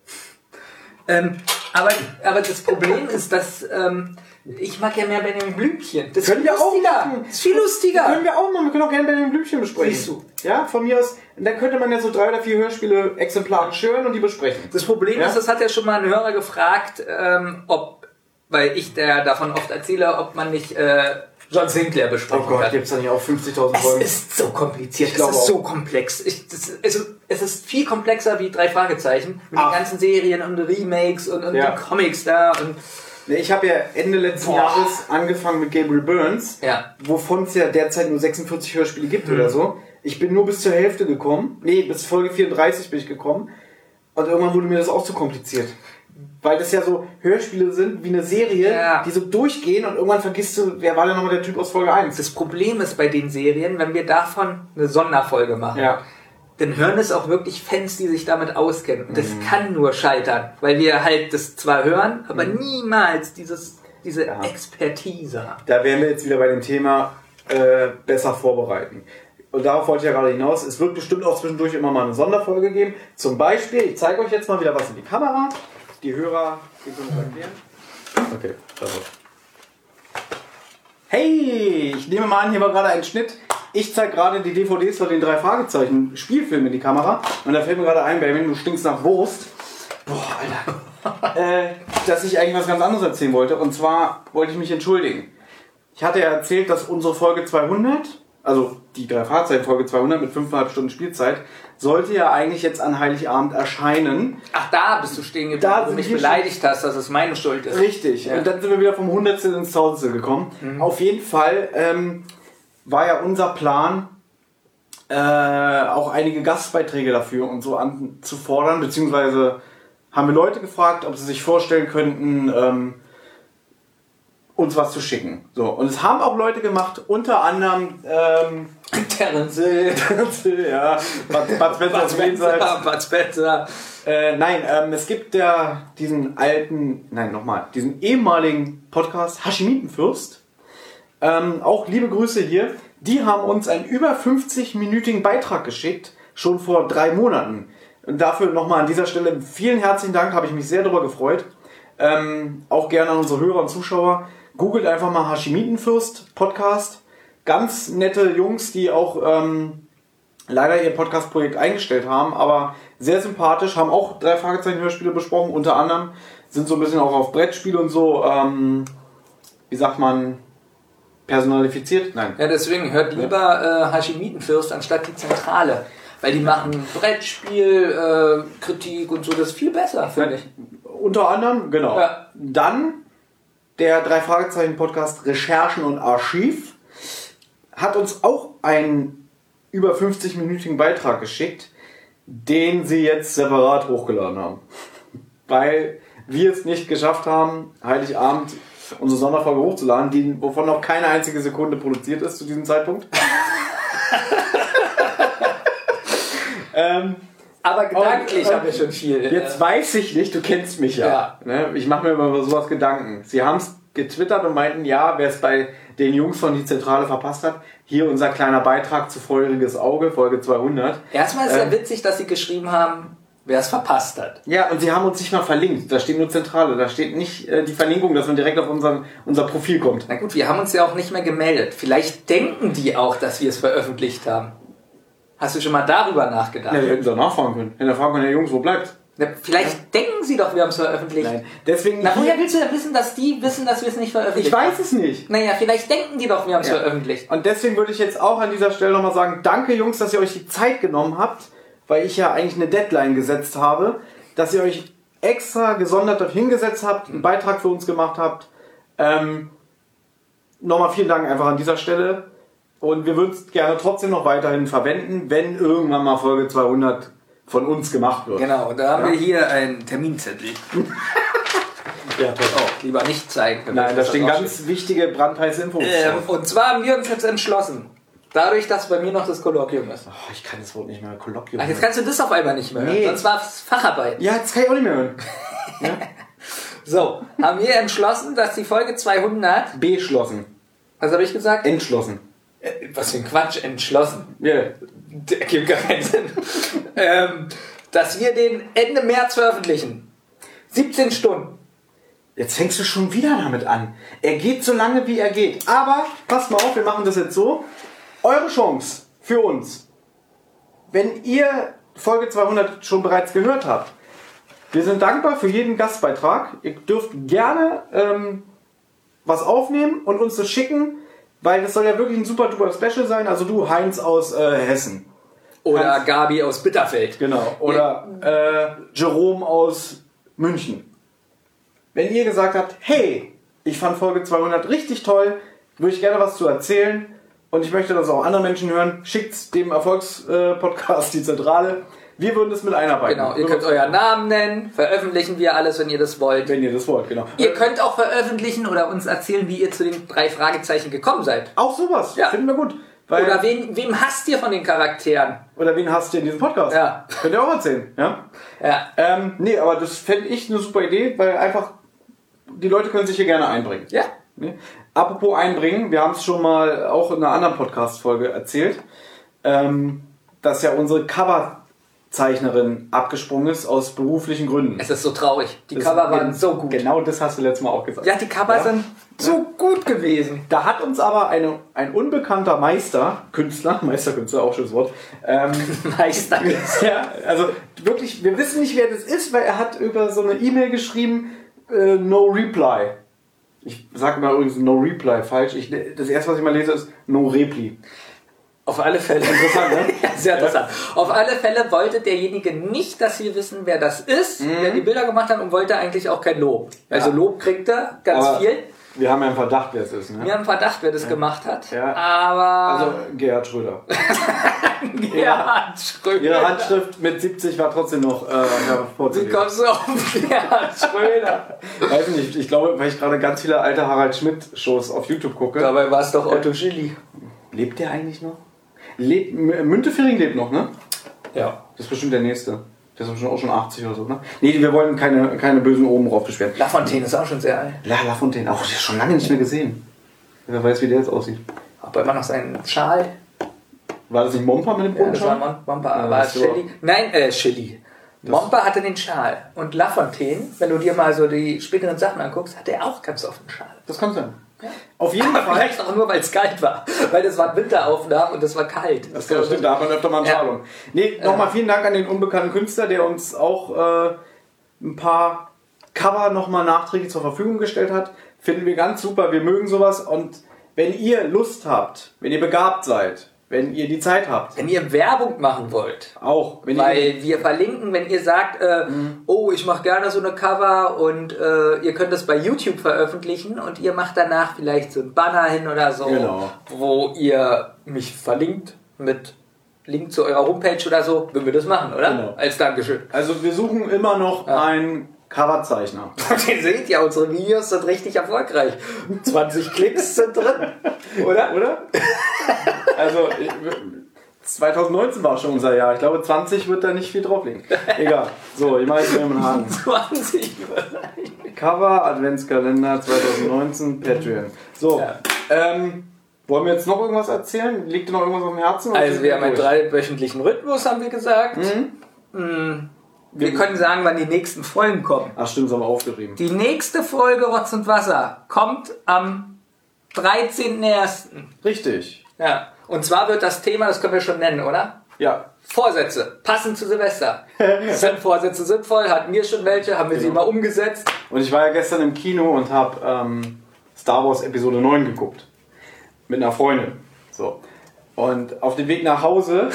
Aber das Problem ist, dass ich mag ja mehr Benjamin Blümchen. Das Können ist wir auch lustiger. machen. Das ist viel lustiger. Können wir auch machen, wir können auch gerne Benjamin Blümchen besprechen. Siehst du. Ja, von mir aus, dann könnte man ja so 3 oder 4 Hörspiele exemplarisch hören und die besprechen. Das Problem Ja? ist, das hat ja schon mal ein Hörer gefragt, weil ich der davon oft erzähle, ob man nicht John Sinclair Oh besprechen Gott, kann. gibt's da nicht auch 50.000 Es Folgen? ist so kompliziert, Ich es glaube ist auch. so komplex. Es ist viel komplexer wie 3 Fragezeichen mit den ganzen Serien und Remakes und Ja. den Comics da und Nee, ich habe ja Ende letzten Boah. Jahres angefangen mit Gabriel Burns, ja. wovon es ja derzeit nur 46 Hörspiele gibt oder so. Ich bin nur bis zur Hälfte gekommen. Nee, bis Folge 34 bin ich gekommen. Und irgendwann wurde mir das auch zu kompliziert. Weil das ja so Hörspiele sind wie eine Serie, Ja. die so durchgehen und irgendwann vergisst du, wer war denn nochmal der Typ aus Folge 1? Das Problem ist bei den Serien, wenn wir davon eine Sonderfolge machen, Ja. dann hören es auch wirklich Fans, die sich damit auskennen. Und das kann nur scheitern, weil wir halt das zwar hören, aber niemals diese Expertise haben. Da wären wir jetzt wieder bei dem Thema besser vorbereiten. Und darauf wollte ich ja gerade hinaus. Es wird bestimmt auch zwischendurch immer mal eine Sonderfolge geben. Zum Beispiel, ich zeige euch jetzt mal wieder was in die Kamera. Die Hörer, die können es erklären. Okay, also. Hey, ich nehme mal an, hier war gerade ein Schnitt. Ich zeige gerade die DVDs von den 3 Fragezeichen Spielfilmen in die Kamera. Und da fällt mir gerade ein, Benjamin, du stinkst nach Wurst. Boah, Alter. Dass ich eigentlich was ganz anderes erzählen wollte. Und zwar wollte ich mich entschuldigen. Ich hatte ja erzählt, dass unsere Folge 200, also die 3 Fragezeichen Folge 200 mit 5,5 Stunden Spielzeit, sollte ja eigentlich jetzt an Heiligabend erscheinen. Ach, da bist du stehen geblieben, Da wo du sind mich wir beleidigt hast, dass es meine Schuld ist. Richtig. Ja. Und dann sind wir wieder vom Hundertstel ins Tausendstel gekommen. Auf jeden Fall war ja unser Plan, auch einige Gastbeiträge dafür und so anzufordern, beziehungsweise haben wir Leute gefragt, ob sie sich vorstellen könnten, uns was zu schicken. So, und es haben auch Leute gemacht, unter anderem Terence Hill, ja, Bud Spencer zum Jenseits. Bud Spencer. Nein, es gibt ja diesen ehemaligen Podcast Haschimitenfürst. Auch liebe Grüße hier. Die haben uns einen über 50-minütigen Beitrag geschickt, schon vor 3 Monaten. Und dafür nochmal an dieser Stelle vielen herzlichen Dank, habe ich mich sehr darüber gefreut. Auch gerne an unsere Hörer und Zuschauer. Googelt einfach mal Hashimitenfürst Podcast. Ganz nette Jungs, die auch leider ihr Podcast-Projekt eingestellt haben, aber sehr sympathisch, haben auch 3 Fragezeichen-Hörspiele besprochen, unter anderem sind so ein bisschen auch auf Brettspiele und so, wie sagt man, personalifiziert? Nein. Ja, deswegen hört lieber Hashimitenfürst anstatt die Zentrale. Weil die machen Brettspiel, Kritik und so, das ist viel besser, finde ich. Unter anderem, genau. Ja. Dann der 3 Fragezeichen-Podcast Recherchen und Archiv hat uns auch einen über 50-minütigen Beitrag geschickt, den sie jetzt separat hochgeladen haben. Weil wir es nicht geschafft haben, Heiligabend unsere Sonderfolge hochzuladen, wovon noch keine einzige Sekunde produziert ist zu diesem Zeitpunkt. Aber gedanklich haben wir schon viel. Jetzt weiß ich nicht, du kennst mich ja. Ne? Ich mache mir über sowas Gedanken. Sie haben es getwittert und meinten, ja, wer es bei den Jungs von die Zentrale verpasst hat, hier unser kleiner Beitrag zu Feuriges Auge, Folge 200. Erstmal ist ja witzig, dass sie geschrieben haben, wer es verpasst hat. Ja, und sie haben uns nicht mal verlinkt. Da steht nur Zentrale. Da steht nicht die Verlinkung, dass man direkt auf unser Profil kommt. Na gut, wir haben uns ja auch nicht mehr gemeldet. Vielleicht denken die auch, dass wir es veröffentlicht haben. Hast du schon mal darüber nachgedacht? Ja, die hätten sie nachfragen können. Hätten fragen können, ja Jungs, wo bleibt's? Ja, vielleicht denken sie doch, wir haben es veröffentlicht. Nein, deswegen... Na, woher willst du ja wissen, dass die wissen, dass wir es nicht veröffentlicht haben? Ich weiß es nicht. Naja, vielleicht denken die doch, wir haben es veröffentlicht. Und deswegen würde ich jetzt auch an dieser Stelle nochmal sagen, danke Jungs, dass ihr euch die Zeit genommen habt, weil ich ja eigentlich eine Deadline gesetzt habe, dass ihr euch extra gesondert dort hingesetzt habt, einen Beitrag für uns gemacht habt. Nochmal vielen Dank einfach an dieser Stelle. Und wir würden es gerne trotzdem noch weiterhin verwenden, wenn irgendwann mal Folge 200 von uns gemacht wird. Genau, da haben wir hier einen Terminzettel. Ja, toll. Oh, lieber nicht zeigen. Nein, da stehen ganz wichtige brandheiße Infos drauf. Und zwar haben wir uns jetzt entschlossen, dadurch, dass bei mir noch das Kolloquium ist. Oh, ich kann das Wort nicht mehr, Kolloquium. Ach, jetzt kannst du das auf einmal nicht mehr hören. Nee. Sonst war es Facharbeit. Ja, jetzt kann ich auch nicht mehr hören. Ja? So, haben wir entschlossen, dass die Folge 200... Beschlossen. Was habe ich gesagt? Entschlossen. Was für ein Quatsch, entschlossen. Ja. Yeah. Der gibt gar keinen Sinn. Dass wir den Ende März veröffentlichen. 17 Stunden. Jetzt fängst du schon wieder damit an. Er geht so lange, wie er geht. Aber, passt mal auf, wir machen das jetzt so. Eure Chance für uns. Wenn ihr Folge 200 schon bereits gehört habt, wir sind dankbar für jeden Gastbeitrag. Ihr dürft gerne was aufnehmen und uns das schicken, weil das soll ja wirklich ein super duper Special sein. Also du, Heinz aus Hessen. Oder Gabi aus Bitterfeld. Genau. Oder Jerome aus München. Wenn ihr gesagt habt, hey, ich fand Folge 200 richtig toll, würde ich gerne was zu erzählen und ich möchte das auch andere Menschen hören, schickt's dem Erfolgspodcast die Zentrale. Wir würden das mit einarbeiten. Genau, ihr könnt euren Namen nennen, veröffentlichen wir alles, wenn ihr das wollt. Wenn ihr das wollt, genau. Ihr könnt auch veröffentlichen oder uns erzählen, wie ihr zu den 3 Fragezeichen gekommen seid. Auch sowas, ja. Finden wir gut. Weil oder wem hasst ihr von den Charakteren? Oder wen hasst ihr in diesem Podcast? Ja. Könnt ihr auch erzählen, ja? Ja. Nee, aber das fände ich eine super Idee, weil einfach die Leute können sich hier gerne einbringen. Ja. Nee? Apropos einbringen, wir haben es schon mal auch in einer anderen Podcast-Folge erzählt, dass ja unsere Coverzeichnerin abgesprungen ist aus beruflichen Gründen. Es ist so traurig. Die Cover waren so gut. Genau das hast du letztes Mal auch gesagt. Ja, die Cover sind so gut gewesen. Da hat uns aber ein unbekannter Meisterkünstler, auch schönes Wort, Meisterkünstler. ja, also wirklich, wir wissen nicht, wer das ist, weil er hat über so eine E-Mail geschrieben, no reply. Ich sage mal übrigens no reply falsch. Das erste, was ich mal lese, ist no reply. Auf alle Fälle. Interessant, ne? Ja, sehr interessant. Ja. Auf alle Fälle wollte derjenige nicht, dass wir wissen, wer das ist, der die Bilder gemacht hat und wollte eigentlich auch kein Lob. Also Lob kriegt er ganz aber viel. Wir haben ja einen Verdacht, wer es ist. Ne? Wir haben einen Verdacht, wer das gemacht hat. Ja. Aber... Also Gerhard Schröder. Gerhard Schröder. Ihre Handschrift mit 70 war trotzdem noch Wie kommst du auf Gerhard Schröder? Weiß nicht, ich glaube, weil ich gerade ganz viele alte Harald Schmidt-Shows auf YouTube gucke. Dabei war es doch Otto Schilly. Lebt der eigentlich noch? Müntefering lebt noch, ne? Ja. Das ist bestimmt der nächste. Der ist auch schon 80 oder so, ne? Nee, wir wollen keine bösen Oben raufbeschweren. Lafontaine ist auch schon sehr alt. Lafontaine, auch schon lange nicht mehr gesehen. Wer weiß, wie der jetzt aussieht. Ob er immer noch seinen Schal? War das nicht Mompa mit dem Ja, das Bodenschal? war Mompa. War es Chili? Nein, Chili. Mompa hatte den Schal. Und Lafontaine, wenn du dir mal so die späteren Sachen anguckst, hat er auch ganz oft einen Schal. Das kann sein. Ja. Auf jeden Aber Fall. vielleicht auch nur, weil es kalt war. Weil das waren Winteraufnahmen und das war kalt. Das stimmt, da hat man öfter mal einen Schal um. Nee, nochmal vielen Dank an den unbekannten Künstler, der uns auch ein paar Cover nochmal nachträglich zur Verfügung gestellt hat. Finden wir ganz super, wir mögen sowas. Und wenn ihr Lust habt, wenn ihr begabt seid, wenn ihr die Zeit habt. Wenn ihr Werbung machen wollt. Auch. Wenn Weil wir verlinken, wenn ihr sagt, oh, ich mache gerne so eine Cover und ihr könnt das bei YouTube veröffentlichen und ihr macht danach vielleicht so ein Banner hin oder so, Genau. wo ihr mich verlinkt mit Link zu eurer Homepage oder so, würden wir das machen, oder? Genau. Als Dankeschön. Also wir suchen immer noch einen Coverzeichner. Und ihr seht ja, unsere Videos sind richtig erfolgreich. 20 Klicks sind drin, oder? Also 2019 war schon unser Jahr. Ich glaube 20 wird da nicht viel drauf liegen. Egal. So, ich mache jetzt mal einen Haken. 20. Cover, Adventskalender 2019, Patreon. So, Ja. wollen wir jetzt noch irgendwas erzählen? Liegt dir noch irgendwas auf dem Herzen? Oder Also wir haben einen durch? 3-wöchentlichen Rhythmus, haben wir gesagt. Wir können sagen, wann die nächsten Folgen kommen. Ach stimmt, das haben wir aufgeschrieben. Die nächste Folge Rotz und Wasser kommt am 13.01. Richtig. Ja. Und zwar wird das Thema, das können wir schon nennen, oder? Ja. Vorsätze, passend zu Silvester. Sind Vorsätze sinnvoll? Hatten wir schon welche? Haben wir sie mal umgesetzt? Und ich war ja gestern im Kino und habe Star Wars Episode 9 geguckt. Mit einer Freundin. So. Und auf dem Weg nach Hause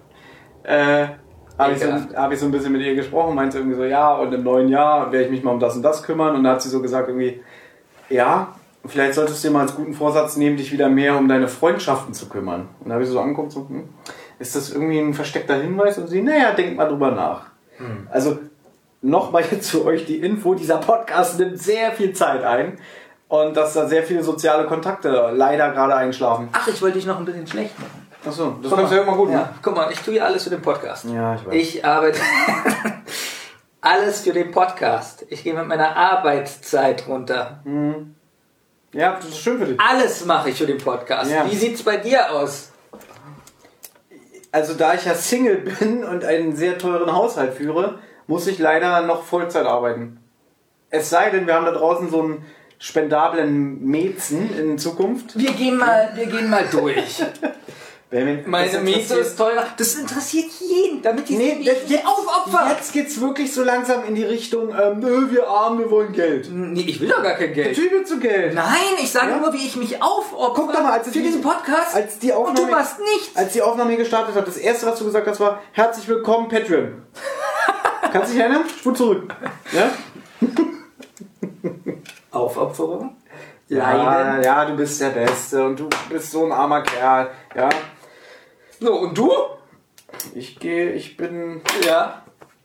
habe ich so ein bisschen mit ihr gesprochen, meinte irgendwie so, ja, und im neuen Jahr werde ich mich mal um das und das kümmern. Und dann hat sie so gesagt irgendwie, ja, vielleicht solltest du dir mal als guten Vorsatz nehmen, dich wieder mehr um deine Freundschaften zu kümmern. Und da habe ich so angeguckt, so, ist das irgendwie ein versteckter Hinweis? Und sie, naja, denkt mal drüber nach. Also nochmal jetzt für euch die Info, dieser Podcast nimmt sehr viel Zeit ein. Und dass da sehr viele soziale Kontakte leider gerade einschlafen. Ach, ich wollte dich noch ein bisschen schlecht machen. Achso, das kannst du ja immer gut machen. Ja, guck mal, ich tue ja alles für den Podcast. Ja, ich weiß. Ich arbeite alles für den Podcast. Ich gehe mit meiner Arbeitszeit runter. Ja, das ist schön für dich. Alles mache ich für den Podcast. Ja. Wie sieht's bei dir aus? Also da ich ja Single bin und einen sehr teuren Haushalt führe, muss ich leider noch Vollzeit arbeiten. Es sei denn, wir haben da draußen so einen spendablen Mäzen in Zukunft. Wir gehen mal durch. Meine Das Miete ist teurer. Das interessiert jeden, damit die Nee, sich nicht aufopfern. Jetzt geht's wirklich so langsam in die Richtung, wir Armen, wir wollen Geld. Nee, ich will doch gar kein Geld. Natürlich willst du Geld. Nein, ich sage Ja? nur, wie ich mich aufopfere. Guck doch mal, als es für die- diesen Podcast. als die und du Aufnahme- machst nichts. Als die Aufnahme hier gestartet hat, das erste, was du gesagt hast, war herzlich willkommen, Patreon. Kannst du dich erinnern? Spur zurück. Ja? Aufopferung. Ja, Leiden. ja, du bist der Beste und du bist so ein armer Kerl. Ja, So, und du? ich bin... Ja.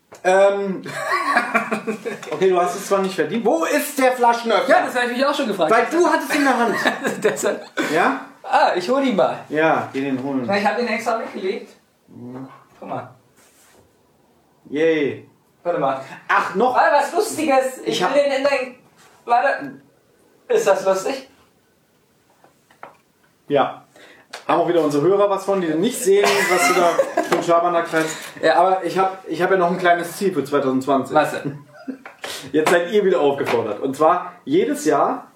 Okay, du hast es zwar nicht verdient. Wo ist der Flaschenöffner? Ja, das habe ich mich auch schon gefragt. Weil du hattest ihn in der Hand. Deshalb. Ja? Ah, ich hol ihn mal. Ja, geh den holen. Ich habe ihn extra weggelegt. Guck mal. Yay. Warte mal. Ach, noch... Ah, was Lustiges. Ich hab- will den in dein... Warte. Ist das lustig? Ja. Haben auch wieder unsere Hörer was von, die nicht sehen, was du da für ein Schabernack treibst. Ja. Aber ich hab ja noch ein kleines Ziel für 2020. Was denn? Jetzt seid ihr wieder aufgefordert. Und zwar jedes Jahr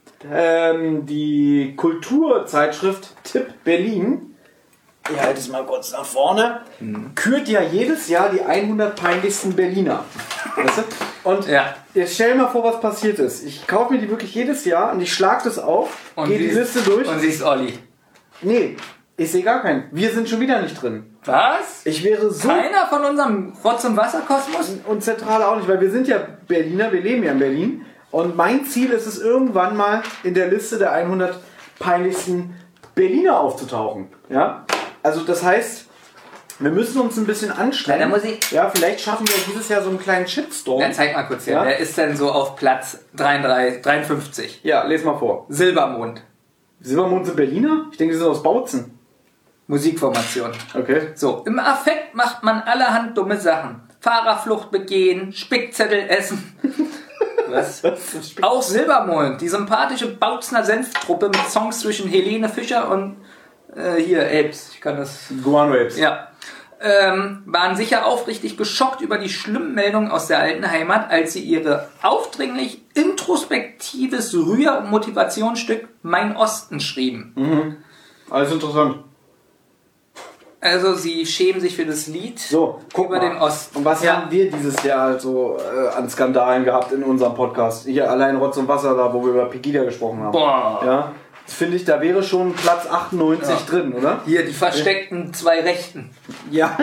die Kulturzeitschrift Tipp Berlin, ich halte es mal kurz nach vorne, kürt ja jedes Jahr die 100 peinlichsten Berliner. Weißt du? Und Ja. jetzt stell dir mal vor, was passiert ist. Ich kaufe mir die wirklich jedes Jahr und ich schlage das auf, gehe die Liste durch. Und sie ist Olli. Nee, ich sehe gar keinen. Wir sind schon wieder nicht drin. Was? Ich wäre so... Keiner von unserem Rotz- und Wasserkosmos? Und Zentrale auch nicht, weil wir sind ja Berliner, wir leben ja in Berlin. Und mein Ziel ist es, irgendwann mal in der Liste der 100 peinlichsten Berliner aufzutauchen. Ja? Also das heißt, wir müssen uns ein bisschen anstrengen. Ja, dann muss ich- Ja, vielleicht schaffen wir dieses Jahr so einen kleinen Shitstorm. Ja, zeig mal kurz her. Ja? Wer ist denn so auf Platz 53? Ja, les mal vor. Silbermond. Silbermond sind Berliner? Ich denke, die sind aus Bautzen. Musikformation. Okay. So, im Affekt macht man allerhand dumme Sachen. Fahrerflucht begehen, Spickzettel essen. Was? Auch Silbermond, die sympathische Bautzner Senftruppe mit Songs zwischen Helene Fischer und hier Apes. Ich kann das. Guano Apes. Ja. Waren sicher aufrichtig geschockt über die schlimmen Meldungen aus der alten Heimat, als sie ihre aufdringlich introspektives Rühr- und Motivationsstück Mein Osten schrieben. Mhm. Alles interessant. Also sie schämen sich für das Lied so, guck über mal. Den Osten. Und was haben wir dieses Jahr so an Skandalen gehabt in unserem Podcast? Hier allein Rotz und Wasser da, wo wir über Pegida gesprochen haben. Boah. Ja, finde ich, da wäre schon Platz 98 drin, oder? Hier, die versteckten zwei Rechten. Ja.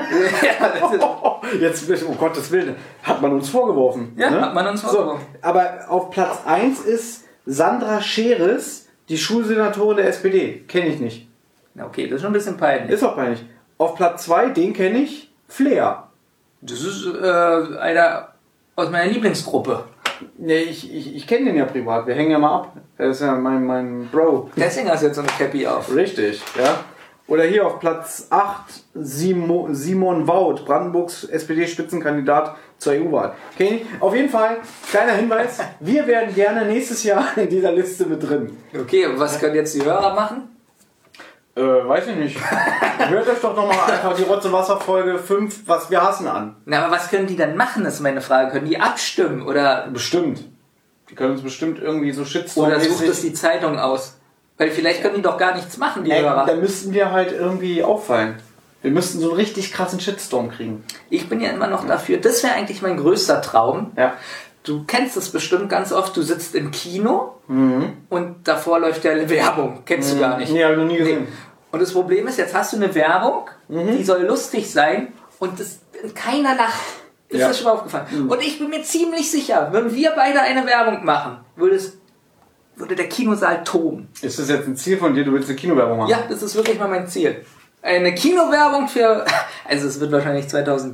Jetzt, um Gottes Willen, hat man uns vorgeworfen. Ja, ne? hat man uns vorgeworfen. So, aber auf Platz 1 ist Sandra Scheres, die Schulsenatorin der SPD. Kenne ich nicht. Okay, das ist schon ein bisschen peinlich. Ist auch peinlich. Auf Platz 2, den kenne ich, Flair. Das ist einer aus meiner Lieblingsgruppe. Nee, ich kenne den ja privat. Wir hängen ja mal ab. Er ist ja mein Bro. Deswegen hast du jetzt so eine Cappy auf. Richtig, ja. Oder hier auf Platz 8 Simon Wout, Brandenburgs SPD-Spitzenkandidat zur EU-Wahl. Okay, auf jeden Fall, kleiner Hinweis, wir werden gerne nächstes Jahr in dieser Liste mit drin. Okay, und was können jetzt die Hörer machen? Weiß ich nicht. Hört euch doch nochmal einfach die Rotz- und Wasser-Folge 5, was wir hassen, an. Na, aber was können die dann machen, ist meine Frage. Können die abstimmen oder Bestimmt. Die können uns bestimmt irgendwie so Shitstorm. oder sucht es die Zeitung aus? Weil vielleicht können die doch gar nichts machen, die Hörer. Da müssten wir halt irgendwie auffallen. Wir müssten so einen richtig krassen Shitstorm kriegen. Ich bin ja immer noch dafür, das wäre eigentlich mein größter Traum. Ja. Du kennst es bestimmt ganz oft, du sitzt im Kino und davor läuft ja Werbung. Kennst du gar nicht. Nee, hab ich noch nie gesehen. Und das Problem ist, jetzt hast du eine Werbung, die soll lustig sein und keiner lacht. Ist das schon mal aufgefallen? Und ich bin mir ziemlich sicher, wenn wir beide eine Werbung machen, würde der Kinosaal toben. Ist das jetzt ein Ziel von dir? Du willst eine Kinowerbung machen? Ja, das ist wirklich mal mein Ziel. Eine Kinowerbung für... Also es wird wahrscheinlich 2000...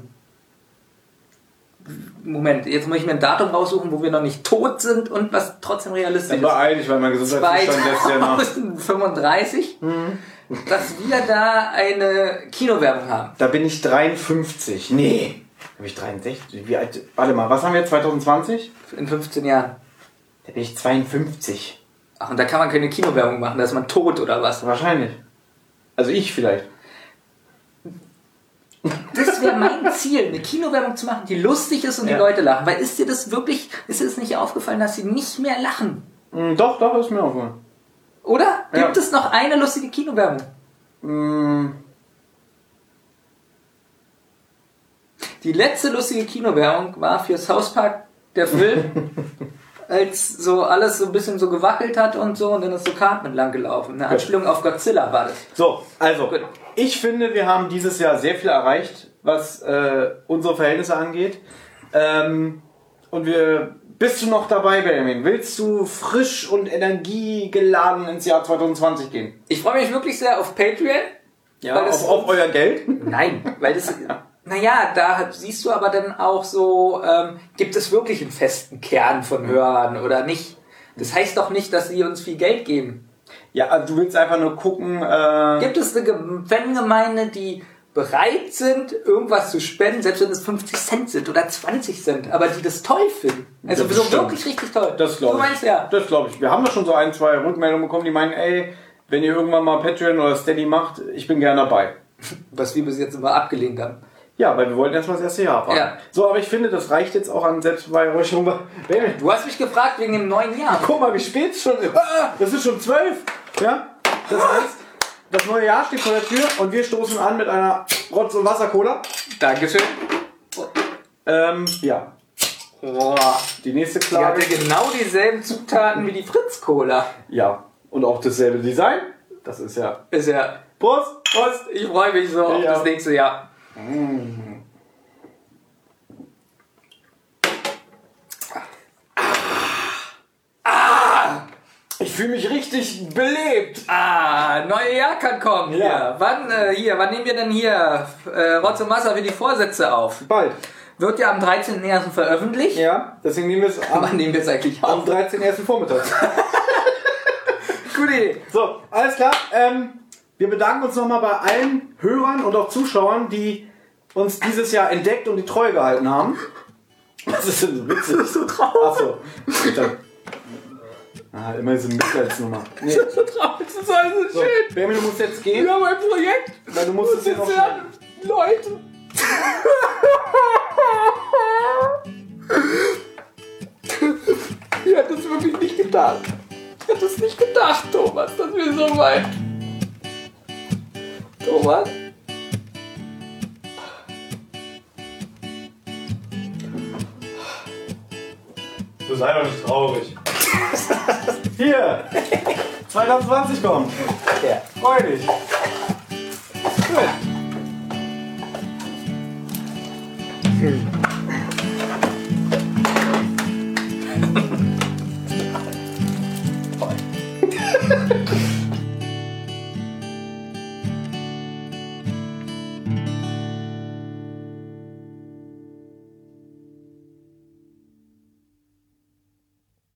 Moment, jetzt muss ich mir ein Datum raussuchen, wo wir noch nicht tot sind und was trotzdem realistisch Dann ist. beeil dich, weil mein Gesundheitszustand lässt ja nach. 2035, dass wir da eine Kinowerbung haben. Da bin ich 53. Nee. Bin ich 63? Wie alt? Warte mal, was haben wir? 2020? In 15 Jahren. Da bin ich 52. Ach, und da kann man keine Kinowerbung machen, da ist man tot oder was? Wahrscheinlich. Also ich vielleicht. Das wäre mein Ziel, eine Kinowerbung zu machen, die lustig ist und die Leute lachen. Weil ist dir das nicht aufgefallen, dass sie nicht mehr lachen? Doch, ist mir aufgefallen. Oder? Gibt es noch eine lustige Kinowerbung? Die letzte lustige Kinowerbung war für South Park, der Film, als so alles so ein bisschen so gewackelt hat und so und dann ist so Cartman lang gelaufen. Eine Anspielung auf Godzilla war das. So, also, Gut. ich finde, wir haben dieses Jahr sehr viel erreicht, was unsere Verhältnisse angeht. Und bist du noch dabei, Benjamin? Willst du frisch und energiegeladen ins Jahr 2020 gehen? Ich freue mich wirklich sehr auf Patreon. Ja, weil das auf euer Geld? Nein, weil das... Naja, da siehst du aber dann auch so, gibt es wirklich einen festen Kern von Hörern oder nicht? Das heißt doch nicht, dass sie uns viel Geld geben. Ja, also du willst einfach nur gucken... Gibt es eine Fangemeinde, die bereit sind, irgendwas zu spenden, selbst wenn es 50 Cent sind oder 20 Cent, aber die das toll finden? Also Ja, so bestimmt. wirklich richtig toll. Das glaube Du ich. meinst ja. Das glaube ich. Wir haben da schon so 1, 2 Rückmeldungen bekommen, die meinen, ey, wenn ihr irgendwann mal Patreon oder Steady macht, ich bin gerne dabei. Was wir bis jetzt immer abgelehnt haben. Ja, weil wir wollten erstmal das erste Jahr abwarten. Ja. So, aber ich finde, das reicht jetzt auch an Selbstbeweihräucherung. Benjamin, Du hast mich gefragt wegen dem neuen Jahr. guck mal, wie spät es schon ist. Das ist schon 12. Ja? Das heißt, das neue Jahr steht vor der Tür und wir stoßen an mit einer Rotz- und Wasser-Cola. Dankeschön. Ja. Boah. Die nächste Die Klage. hatte genau dieselben Zutaten wie die Fritz-Cola. Ja. Und auch dasselbe Design. Das ist ja... Ist ja... Prost! Prost, ich freue mich so auf Ja. das nächste Jahr. Ich fühle mich richtig belebt. Neue Jahr kann kommen. Ja. Wann nehmen wir denn hier Rotz und Wasser für die Vorsätze auf? Bald. Wird ja am 13.01. veröffentlicht. Ja, deswegen nehmen wir es Wann nehmen wir es eigentlich am auf? 13.01. Vormittag. Gute Idee. So, alles klar. Wir bedanken uns nochmal bei allen Hörern und auch Zuschauern, die uns dieses Jahr entdeckt und die Treue gehalten haben. Was ist denn so witzig? Das ist so traurig. Achso. Immer diese Mitleidsnummer. Nee. Das ist so traurig, das ist alles so schön. Benjamin, du musst jetzt gehen. Wir haben ein Projekt. Weil du musst es hier noch schneiden. Leute. Ich hätte es wirklich nicht gedacht. Ich hätte es nicht gedacht, Thomas, dass wir so weit. Thomas? Du sei doch nicht traurig. Hier! 2020 kommt! Ja. Freu dich! Gut. Voll.